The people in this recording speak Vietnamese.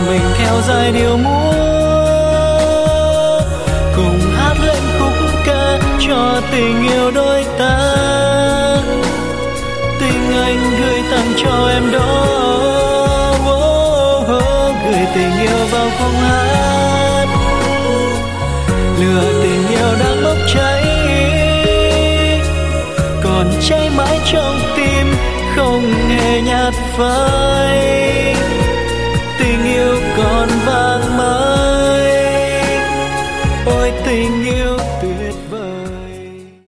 mình theo giai điệu múa, cùng hát lên khúc ca cho tình yêu đôi ta. Tình anh gửi tặng cho em đó, gửi tình yêu vào khúc hát, lửa tình yêu đang bốc cháy, còn cháy mãi trong tim không hề nhạt phai. Tình yêu còn vang mãi, ôi tình